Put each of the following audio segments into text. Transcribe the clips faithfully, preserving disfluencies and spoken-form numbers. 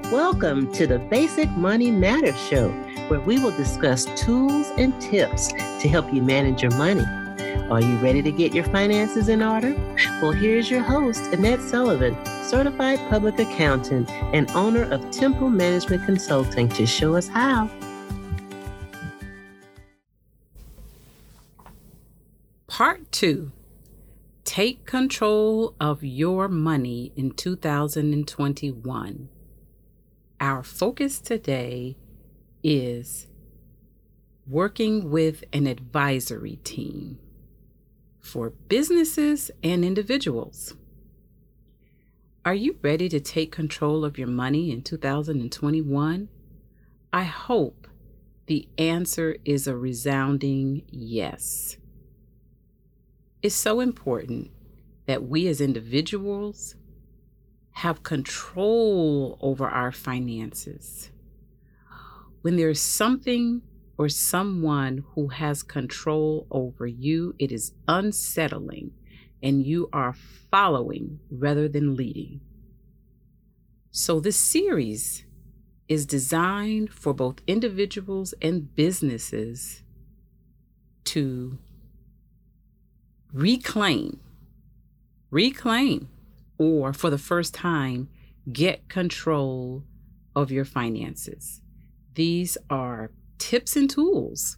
Welcome to the Basic Money Matters Show, where we will discuss tools and tips to help you manage your money. Are you ready to get your finances in order? Well, here's your host, Annette Sullivan, certified public accountant and owner of Temple Management Consulting, to show us how. Part two, take control of your money in two thousand twenty-one. Our focus today is working with an advisory team for businesses and individuals. Are you ready to take control of your money in two thousand twenty-one? I hope the answer is a resounding yes. It's so important that we as individuals have control over our finances. When there's something or someone who has control over you, it is unsettling and you are following rather than leading. So this series is designed for both individuals and businesses to reclaim, reclaim, or for the first time, get control of your finances. These are tips and tools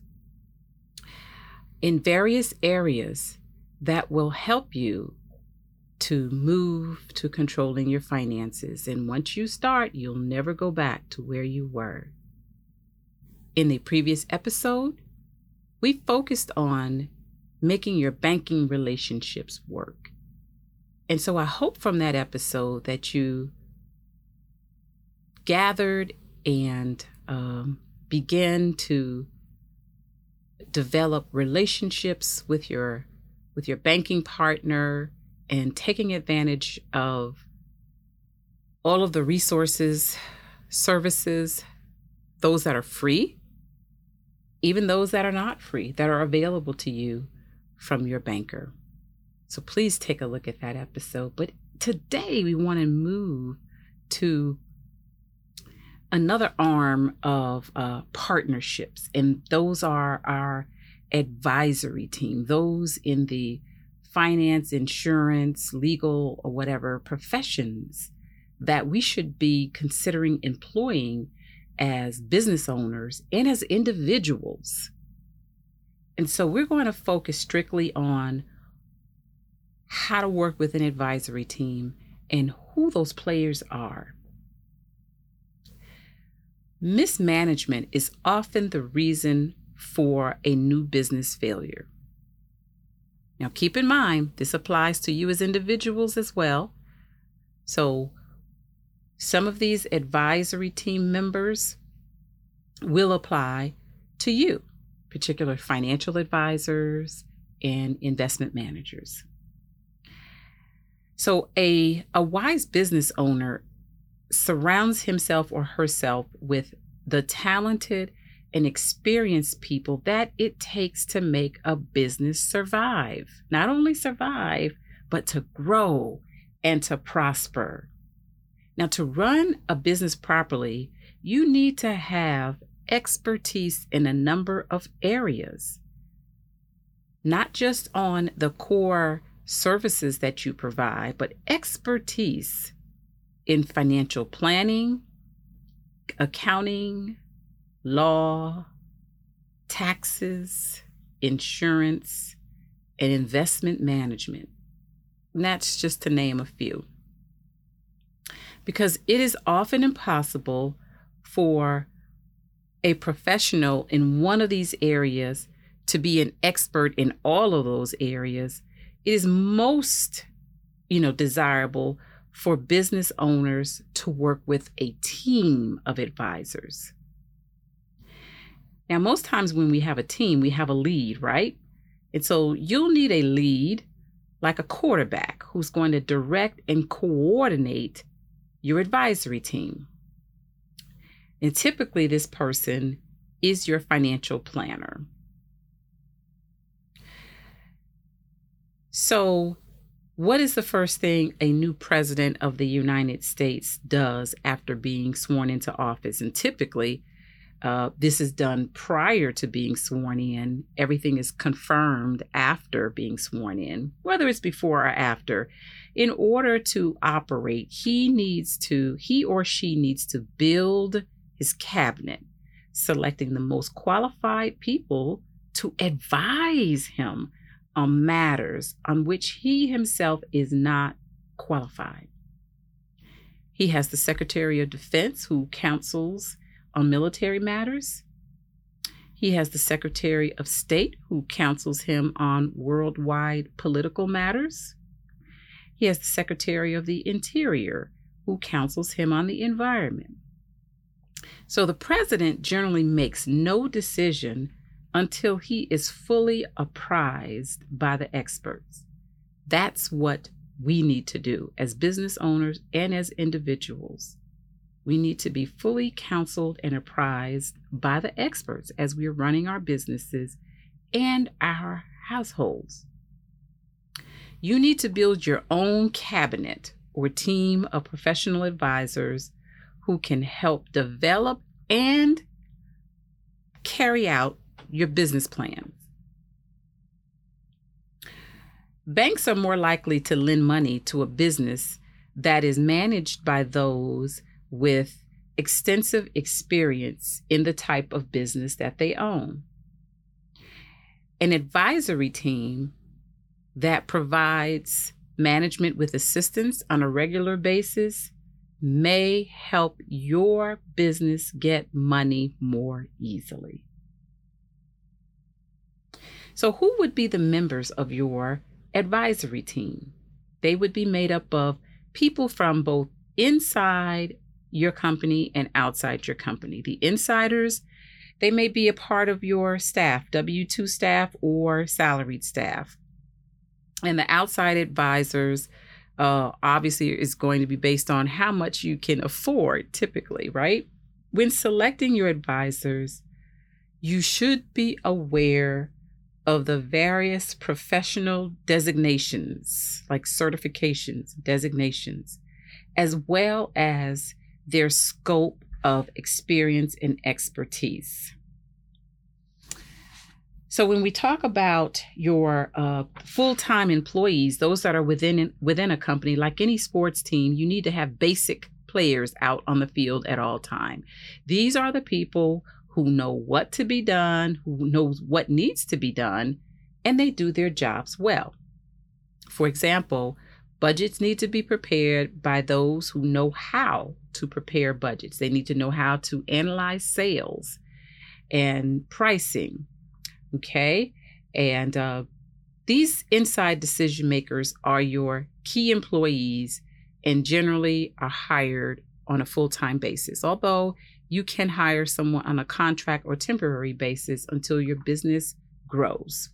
in various areas that will help you to move to controlling your finances. And once you start, you'll never go back to where you were. In the previous episode, we focused on making your banking relationships work. And so I hope from that episode that you gathered and um, began to develop relationships with your with your banking partner and taking advantage of all of the resources, services, those that are free, even those that are not free, that are available to you from your banker. So please take a look at that episode. But today we want to move to another arm of uh, partnerships, and those are our advisory team, those in the finance, insurance, legal, or whatever professions that we should be considering employing as business owners and as individuals. And so we're going to focus strictly on how to work with an advisory team and who those players are. Mismanagement is often the reason for a new business failure. Now, keep in mind, this applies to you as individuals as well. So some of these advisory team members will apply to you, particular financial advisors and investment managers. So a, a wise business owner surrounds himself or herself with the talented and experienced people that it takes to make a business survive. Not only survive, but to grow and to prosper. Now, to run a business properly, you need to have expertise in a number of areas, not just on the core services that you provide, but expertise in financial planning, accounting, law, taxes, insurance, and investment management. And that's just to name a few. Because it is often impossible for a professional in one of these areas to be an expert in all of those areas. It is most, you know, desirable for business owners to work with a team of advisors. Now, most times when we have a team, we have a lead, right? And so you'll need a lead, like a quarterback, who's going to direct and coordinate your advisory team. And typically this person is your financial planner. So What is the first thing a new president of the United States does after being sworn into office? And typically, uh, this is done prior to being sworn in. Everything is confirmed after being sworn in, whether it's before or after. In order to operate, he needs to, he or she needs to build his cabinet, selecting the most qualified people to advise him on matters on which he himself is not qualified. He has the Secretary of Defense who counsels on military matters. He has the Secretary of State who counsels him on worldwide political matters. He has the Secretary of the Interior who counsels him on the environment. So the president generally makes no decision until he is fully apprised by the experts. That's what we need to do as business owners and as individuals. We need to be fully counseled and apprised by the experts as we are running our businesses and our households. You need to build your own cabinet or team of professional advisors who can help develop and carry out your business plan. Banks are more likely to lend money to a business that is managed by those with extensive experience in the type of business that they own. An advisory team that provides management with assistance on a regular basis may help your business get money more easily. So who would be the members of your advisory team? They would be made up of people from both inside your company and outside your company. The insiders, they may be a part of your staff, W two staff or salaried staff. And the outside advisors, uh, obviously, is going to be based on how much you can afford typically, right? When selecting your advisors, you should be aware of the various professional designations, like certifications, designations, as well as their scope of experience and expertise. So when we talk about your uh, full-time employees, those that are within within a company, like any sports team, you need to have basic players out on the field at all time. These are the people who know what to be done, who knows what needs to be done, and they do their jobs well. For example, budgets need to be prepared by those who know how to prepare budgets. They need to know how to analyze sales and pricing, okay? And uh, these inside decision makers are your key employees and generally are hired on a full-time basis, although you can hire someone on a contract or temporary basis until your business grows.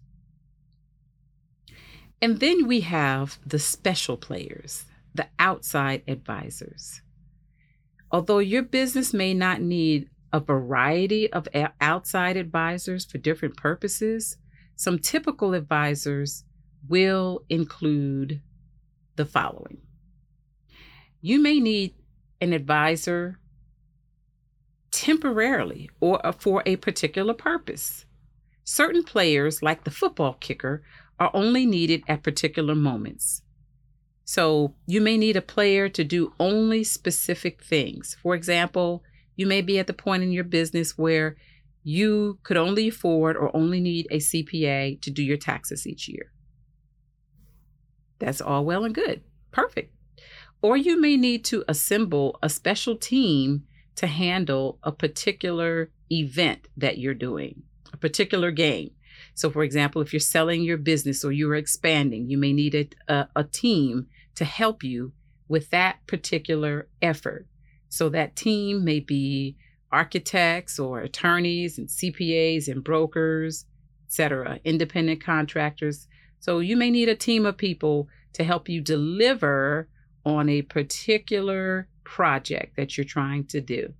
And then we have the special players, the outside advisors. Although your business may not need a variety of outside advisors for different purposes, some typical advisors will include the following. You may need an advisor temporarily or for a particular purpose. Certain players, like the football kicker, are only needed at particular moments. So you may need a player to do only specific things. For example, you may be at the point in your business where you could only afford or only need a C P A to do your taxes each year. That's all well and good. Perfect. Or you may need to assemble a special team to handle a particular event that you're doing, a particular game. So for example, if you're selling your business or you're expanding, you may need a, a, a team to help you with that particular effort. So that team may be architects or attorneys and C P As and brokers, et cetera, independent contractors. So you may need a team of people to help you deliver on a particular project that you're trying to do.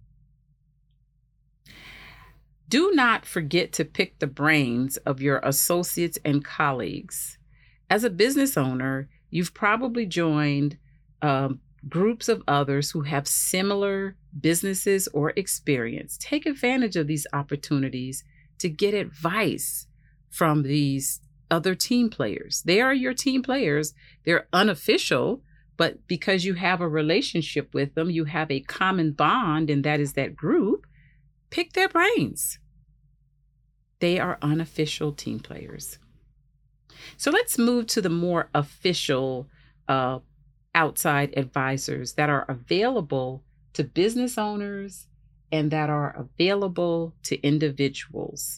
Do not forget to pick the brains of your associates and colleagues. As a business owner, You've probably joined um, groups of others who have similar businesses or experience. Take advantage of these opportunities to get advice from these other team players. They are your team players. They're unofficial, but because you have a relationship with them, you have a common bond, and that is that group. Pick their brains. They are unofficial team players. So let's move to the more official uh, outside advisors that are available to business owners and that are available to individuals.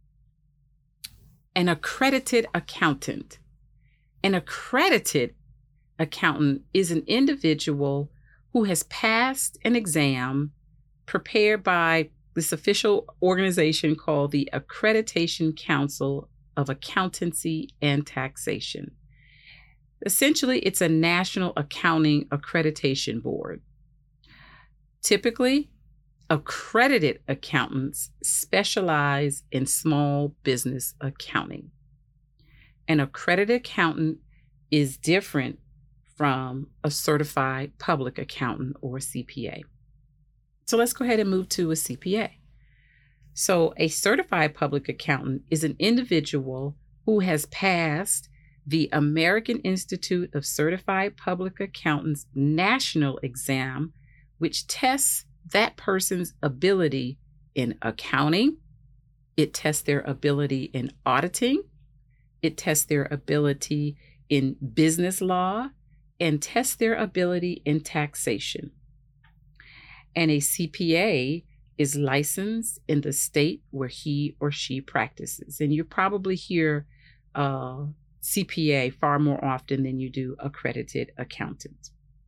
An accredited accountant. An accredited accountant is an individual who has passed an exam prepared by this official organization called the Accreditation Council of Accountancy and Taxation. Essentially, it's a national accounting accreditation board. Typically, accredited accountants specialize in small business accounting. An accredited accountant is different from a certified public accountant or C P A. So let's go ahead and move to a C P A. So a certified public accountant is an individual who has passed the American Institute of Certified Public Accountants national exam, which tests that person's ability in accounting. It tests their ability in auditing. It tests their ability in business law and tests their ability in taxation. And a C P A is licensed in the state where he or she practices. And you probably hear uh, C P A far more often than you do accredited accountant.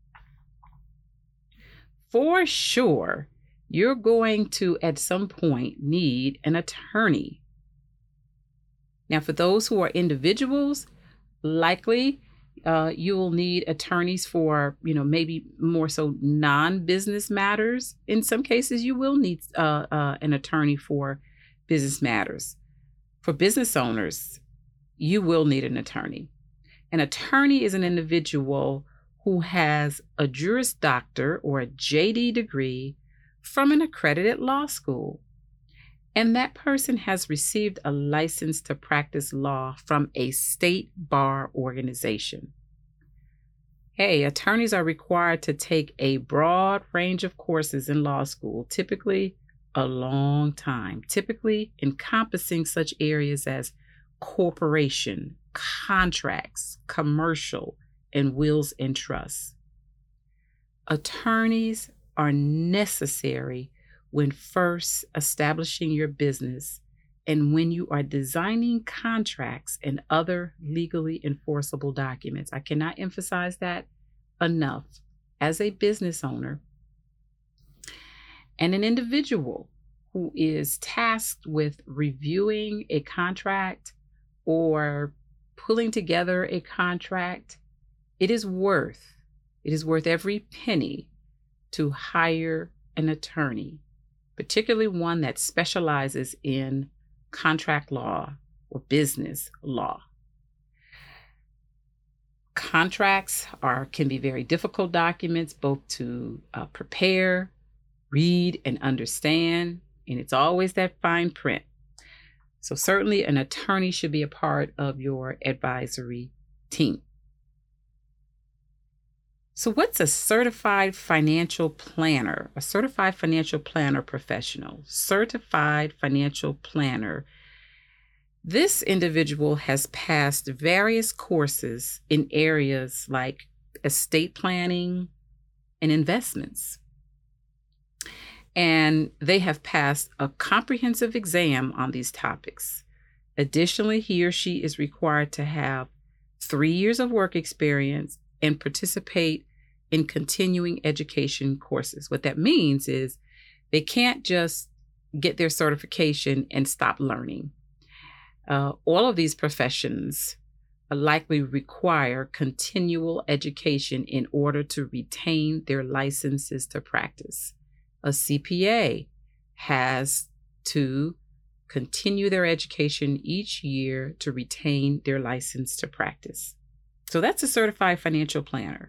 For sure, you're going to, at some point, need an attorney. Now, for those who are individuals, likely uh, you will need attorneys for, you know, maybe more so non-business matters. In some cases, you will need uh, uh, an attorney for business matters. For business owners, you will need an attorney. An attorney is an individual who has a Juris Doctor or a J D degree from an accredited law school. And that person has received a license to practice law from a state bar organization. Hey, attorneys are required to take a broad range of courses in law school, typically a long time, typically encompassing such areas as corporation, contracts, commercial, and wills and trusts. Attorneys are necessary when first establishing your business and when you are designing contracts and other legally enforceable documents. I cannot emphasize that enough. As a business owner and an individual who is tasked with reviewing a contract or pulling together a contract, it is worth, it is worth every penny to hire an attorney, particularly one that specializes in contract law or business law. Contracts are can be very difficult documents both to uh, prepare, read, and understand, and it's always that fine print. So certainly an attorney should be a part of your advisory team. So what's a certified financial planner? A certified financial planner professional. Certified financial planner. This individual has passed various courses in areas like estate planning and investments. And they have passed a comprehensive exam on these topics. Additionally, he or she is required to have three years of work experience and participate in continuing education courses. What that means is they can't just get their certification and stop learning. Uh, all of these professions likely require continual education in order to retain their licenses to practice. A C P A has to continue their education each year to retain their license to practice. So that's a certified financial planner.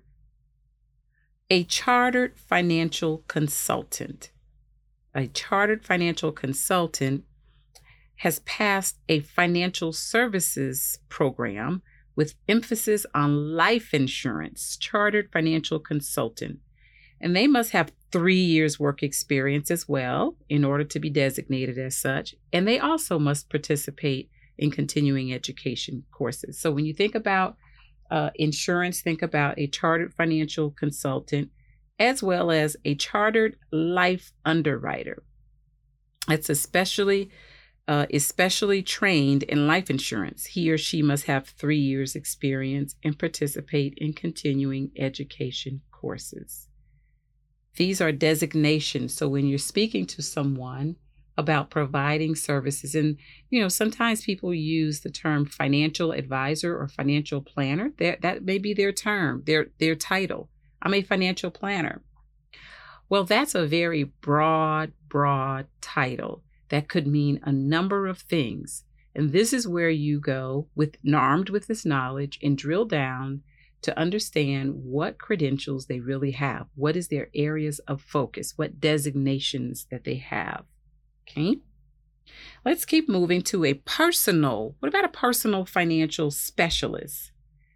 A chartered financial consultant. A chartered financial consultant has passed a financial services program with emphasis on life insurance, chartered financial consultant. And they must have three years work experience as well in order to be designated as such. And they also must participate in continuing education courses. So when you think about uh, insurance, think about a chartered financial consultant as well as a chartered life underwriter. It's especially Uh, especially trained in life insurance. He or she must have three years experience and participate in continuing education courses. These are designations. So when you're speaking to someone about providing services, and you know, sometimes people use the term financial advisor or financial planner. That that may be their term, their their title. I'm a financial planner. Well, that's a very broad, broad title. That could mean a number of things. And this is where you go with armed with this knowledge and drill down to understand what credentials they really have. What is their areas of focus? What designations that they have? Okay. Let's keep moving to a personal. What about a personal financial specialist?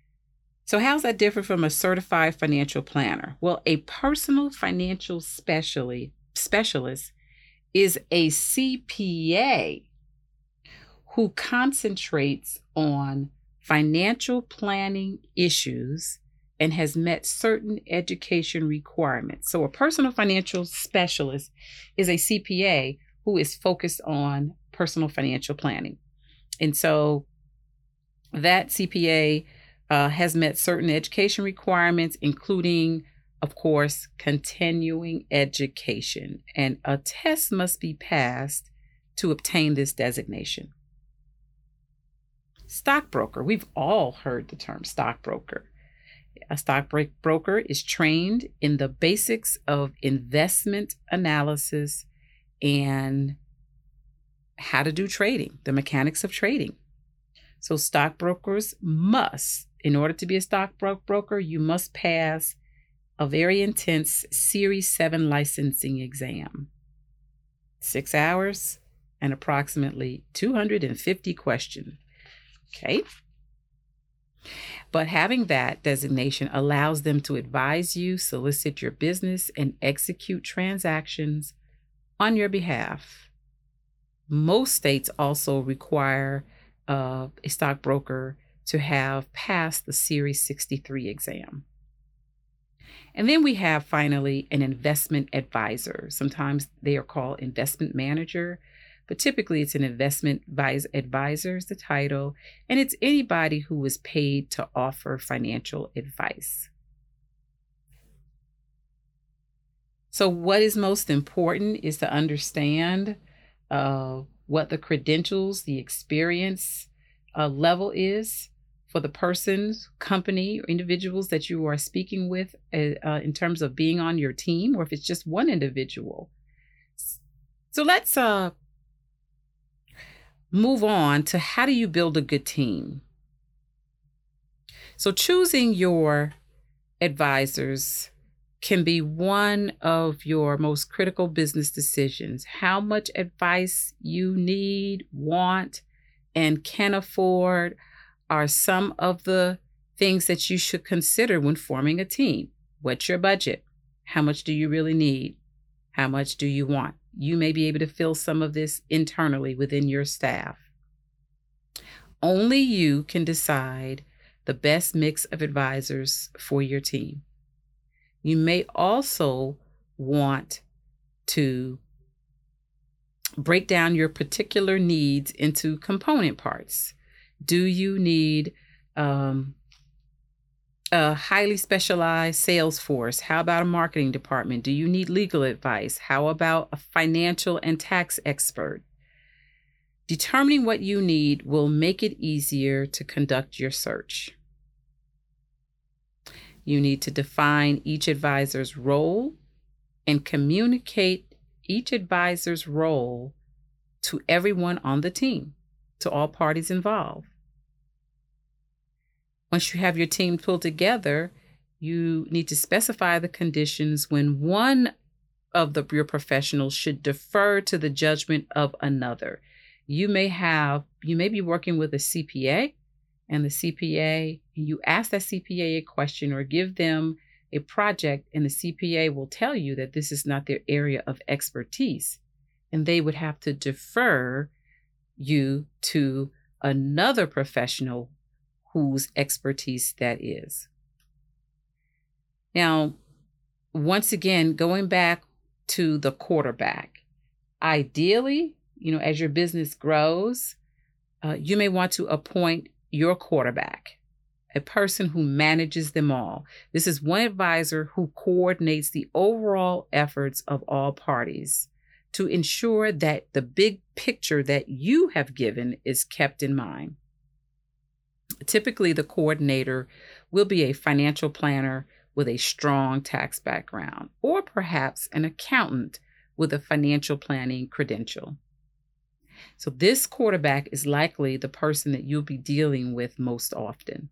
So how's that different from a certified financial planner? Well, a personal financial specialty, specialist is a C P A who concentrates on financial planning issues and has met certain education requirements. So a personal financial specialist is a C P A who is focused on personal financial planning. And so that C P A uh, has met certain education requirements, including, of course, continuing education, and a test must be passed to obtain this designation. Stockbroker. We've all heard the term stockbroker. A stockbroker is trained in the basics of investment analysis and how to do trading, the mechanics of trading. So stockbrokers must, in order to be a stockbroker, you must pass a very intense Series seven licensing exam. Six hours and approximately two hundred fifty questions. Okay. But having that designation allows them to advise you, solicit your business, and execute transactions on your behalf. Most states also require uh, a stockbroker to have passed the Series sixty-three exam. And then we have finally an investment advisor. Sometimes they are called investment manager, but typically it's an investment advisor is the title, and it's anybody who is paid to offer financial advice. So what is most important is to understand uh, what the credentials, the experience uh, level is for the persons, company, or individuals that you are speaking with uh, uh, in terms of being on your team, or if it's just one individual. So let's uh, move on to how do you build a good team? So choosing your advisors can be one of your most critical business decisions. How much advice you need, want, and can afford are some of the things that you should consider when forming a team. What's your budget? How much do you really need? How much do you want? You may be able to fill some of this internally within your staff. Only you can decide the best mix of advisors for your team. You may also want to break down your particular needs into component parts. Do you need um, a highly specialized sales force? How about a marketing department? Do you need legal advice? How about a financial and tax expert? Determining what you need will make it easier to conduct your search. You need to define each advisor's role and communicate each advisor's role to everyone on the team, to all parties involved. Once you have your team pulled together, you need to specify the conditions when one of the, your professionals should defer to the judgment of another. You may have, you may be working with a C P A, and the C P A, you ask that C P A a question or give them a project, and the C P A will tell you that this is not their area of expertise, and they would have to defer you to another professional whose expertise that is. Now, once again, going back to the quarterback, ideally, you know, as your business grows, uh, you may want to appoint your quarterback, a person who manages them all. This is one advisor who coordinates the overall efforts of all parties to ensure that the big picture that you have given is kept in mind. Typically, the coordinator will be a financial planner with a strong tax background, or perhaps an accountant with a financial planning credential. So this quarterback is likely the person that you'll be dealing with most often.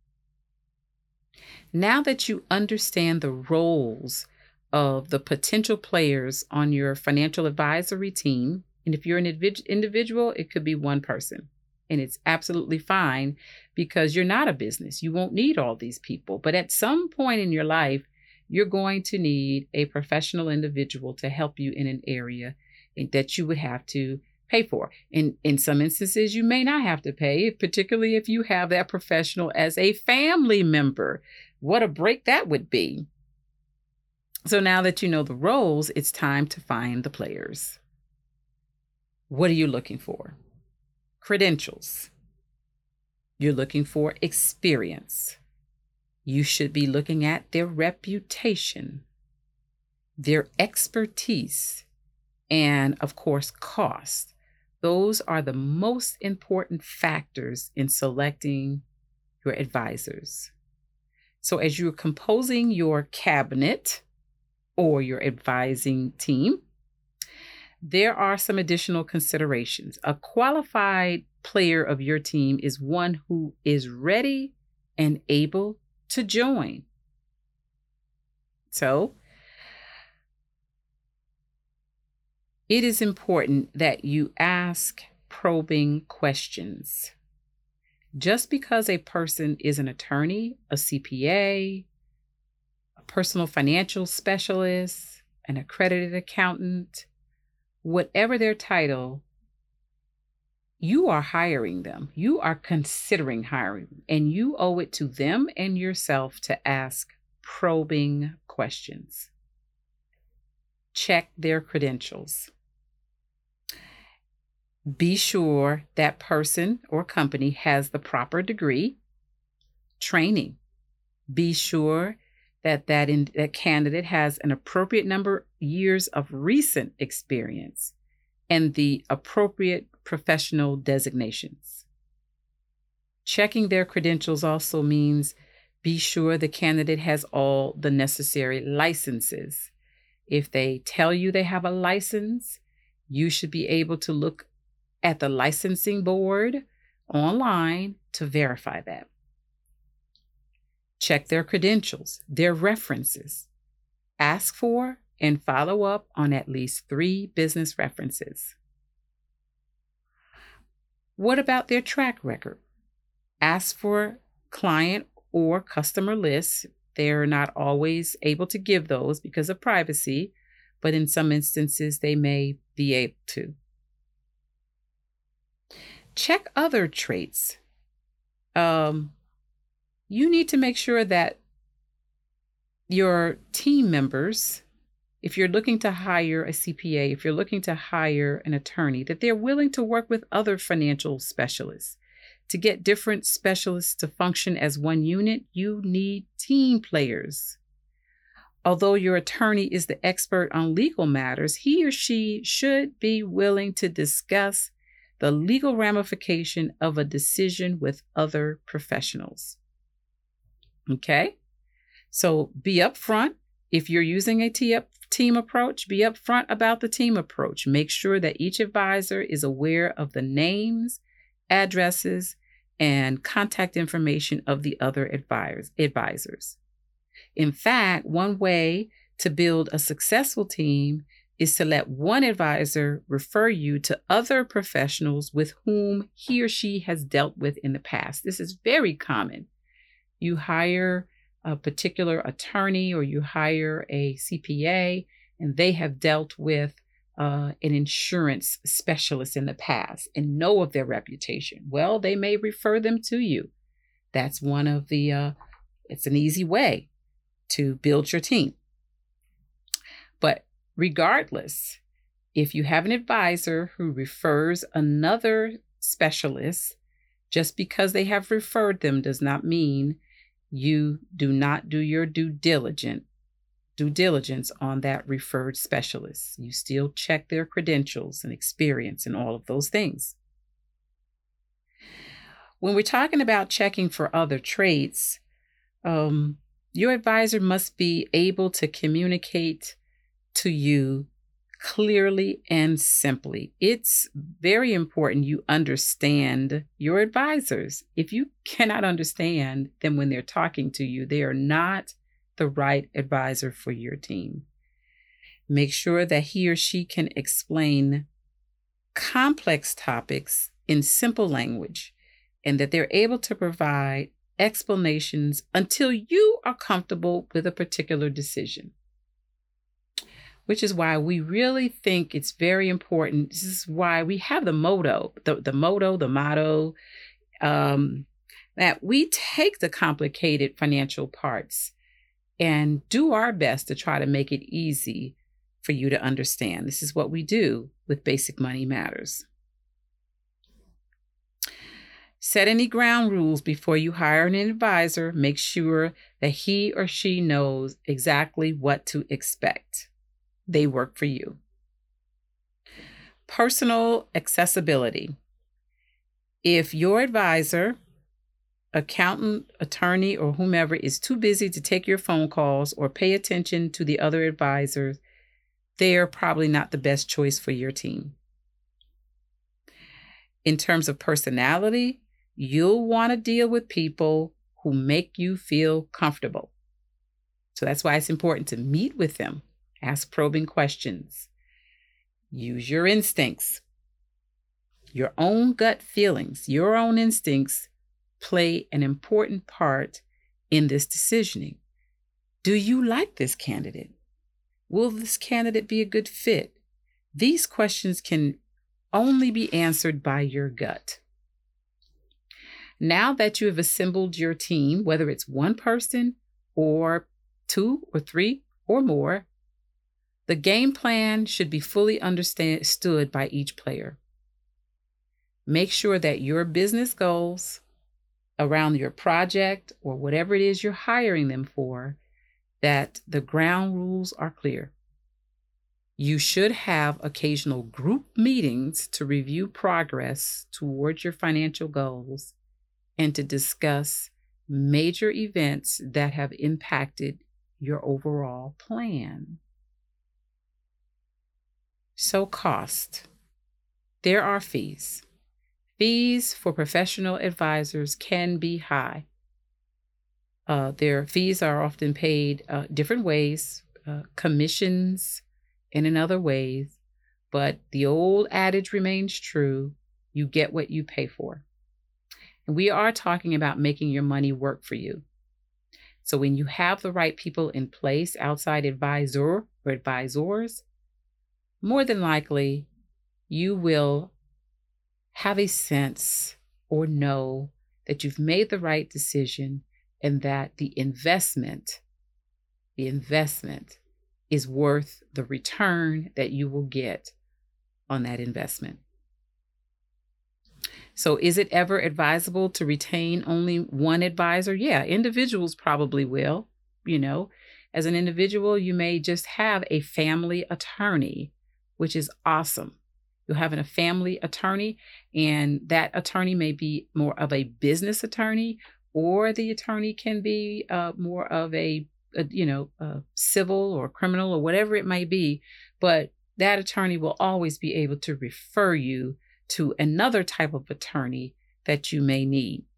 Now that you understand the roles of the potential players on your financial advisory team, and if you're an individual, it could be one person. And it's absolutely fine because you're not a business. You won't need all these people. But at some point in your life, you're going to need a professional individual to help you in an area that you would have to pay for. In, in some instances, you may not have to pay, particularly if you have that professional as a family member. What a break that would be. So now that you know the roles, it's time to find the players. What are you looking for? Credentials. You're looking for experience. You should be looking at their reputation, their expertise, and of course, cost. Those are the most important factors in selecting your advisors. So as you're composing your cabinet or your advising team, there are some additional considerations. A qualified player of your team is one who is ready and able to join. So, it is important that you ask probing questions. Just because a person is an attorney, a C P A, a personal financial specialist, an accredited accountant, whatever their title, you are hiring them. You are considering hiring them, and you owe it to them and yourself to ask probing questions. Check their credentials. Be sure that person or company has the proper degree, training. Be sure that that, in, that candidate has an appropriate number of years of recent experience and the appropriate professional designations. Checking their credentials also means be sure the candidate has all the necessary licenses. If they tell you they have a license, you should be able to look at the licensing board online to verify that. Check their credentials, their references. Ask for and follow up on at least three business references. What about their track record? Ask for client or customer lists. They're not always able to give those because of privacy, but in some instances they may be able to. Check other traits. Um, you need to make sure that your team members, if you're looking to hire a C P A, if you're looking to hire an attorney, that they're willing to work with other financial specialists. To get different specialists to function as one unit, you need team players. Although your attorney is the expert on legal matters, he or she should be willing to discuss the legal ramification of a decision with other professionals. Okay? So be upfront. If you're using a team approach, be upfront about the team approach. Make sure that each advisor is aware of the names, addresses, and contact information of the other advisors. advisors. In fact, one way to build a successful team is to let one advisor refer you to other professionals with whom he or she has dealt with in the past. This is very common. You hire a particular attorney or you hire a C P A, and they have dealt with uh, an insurance specialist in the past and know of their reputation. Well, they may refer them to you. That's one of the, uh, it's an easy way to build your team. But regardless, if you have an advisor who refers another specialist, just because they have referred them does not mean you do not do your due diligence, due diligence on that referred specialist. You still check their credentials and experience and all of those things. When we're talking about checking for other traits, um, your advisor must be able to communicate to you clearly and simply. It's very important you understand your advisors. If you cannot understand them when they're talking to you, they are not the right advisor for your team. Make sure that he or she can explain complex topics in simple language and that they're able to provide explanations until you are comfortable with a particular decision. Which is why we really think it's very important. This is why we have the motto, the, the motto, the motto, um, that we take the complicated financial parts and do our best to try to make it easy for you to understand. This is what we do with Basic Money Matters. Set any ground rules before you hire an advisor. Make sure that he or she knows exactly what to expect. They work for you. Personal accessibility. If your advisor, accountant, attorney, or whomever is too busy to take your phone calls or pay attention to the other advisors, they're probably not the best choice for your team. In terms of personality, you'll want to deal with people who make you feel comfortable. So that's why it's important to meet with them. Ask probing questions. Use your instincts. Your own gut feelings, your own instincts play an important part in this decisioning. Do you like this candidate? Will this candidate be a good fit? These questions can only be answered by your gut. Now that you have assembled your team, whether it's one person or two or three or more, the game plan should be fully understood by each player. Make sure that your business goals around your project or whatever it is you're hiring them for, that the ground rules are clear. You should have occasional group meetings to review progress towards your financial goals and to discuss major events that have impacted your overall plan. So cost. There are fees. Fees for professional advisors can be high. Uh, their fees are often paid uh, different ways, uh, commissions and in other ways, but the old adage remains true, you get what you pay for. And we are talking about making your money work for you. So when you have the right people in place, outside advisor or advisors, more than likely, you will have a sense or know that you've made the right decision and that the investment, the investment is worth the return that you will get on that investment. So is it ever advisable to retain only one advisor? Yeah, individuals probably will. You know, as an individual, you may just have a family attorney, which is awesome. You'll have a family attorney, and that attorney may be more of a business attorney, or the attorney can be uh, more of a, a, you know, a civil or criminal or whatever it might be. But that attorney will always be able to refer you to another type of attorney that you may need.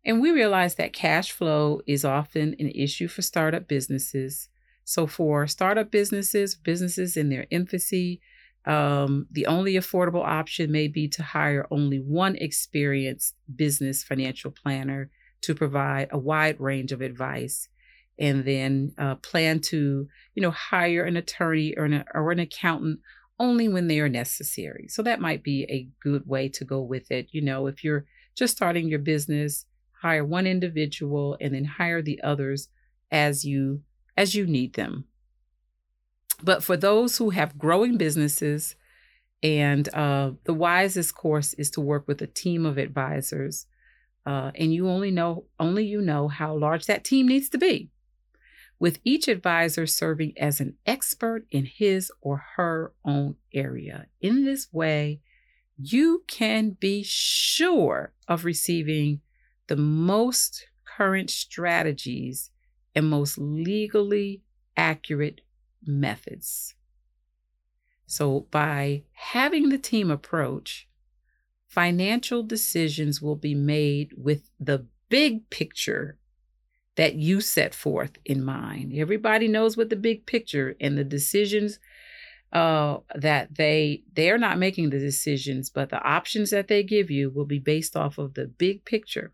And we realize that cash flow is often an issue for startup businesses. So for startup businesses, businesses in their infancy, um, the only affordable option may be to hire only one experienced business financial planner to provide a wide range of advice, and then uh, plan to, you know, hire an attorney or an, or an accountant only when they are necessary. So that might be a good way to go with it. You know, if you're just starting your business, hire one individual and then hire the others as you as you need them. But for those who have growing businesses, and uh, the wisest course is to work with a team of advisors, uh, and you only know only you know how large that team needs to be, with each advisor serving as an expert in his or her own area. In this way, you can be sure of receiving the most current strategies and most legally accurate methods. So by having the team approach, financial decisions will be made with the big picture that you set forth in mind. Everybody knows what the big picture, and the decisions uh, that they, they're not making the decisions, but the options that they give you will be based off of the big picture.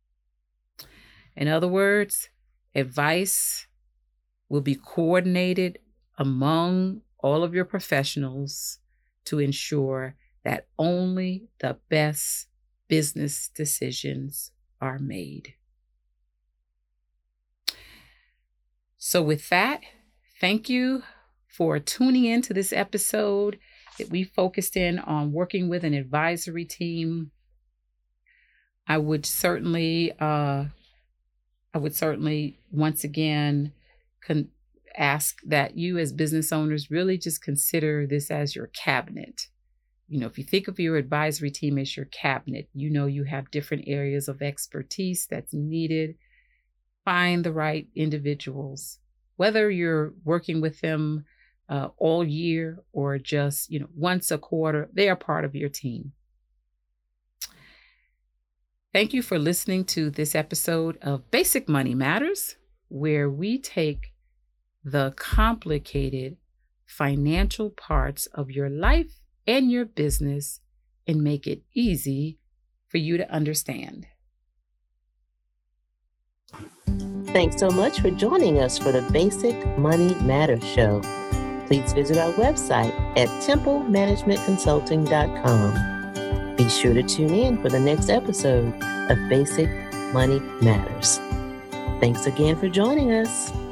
In other words, advice will be coordinated among all of your professionals to ensure that only the best business decisions are made. So with that, thank you for tuning in to this episode that we focused in on working with an advisory team. I would certainly, uh, I would certainly once again con- ask that you as business owners really just consider this as your cabinet. You know, if you think of your advisory team as your cabinet, you know you have different areas of expertise that's needed. Find the right individuals, whether you're working with them uh, all year or just, you know, once a quarter, they are part of your team. Thank you for listening to this episode of Basic Money Matters, where we take the complicated financial parts of your life and your business and make it easy for you to understand. Thanks so much for joining us for the Basic Money Matters Show. Please visit our website at temple management consulting dot com. Be sure to tune in for the next episode of Basic Money Matters. Thanks again for joining us.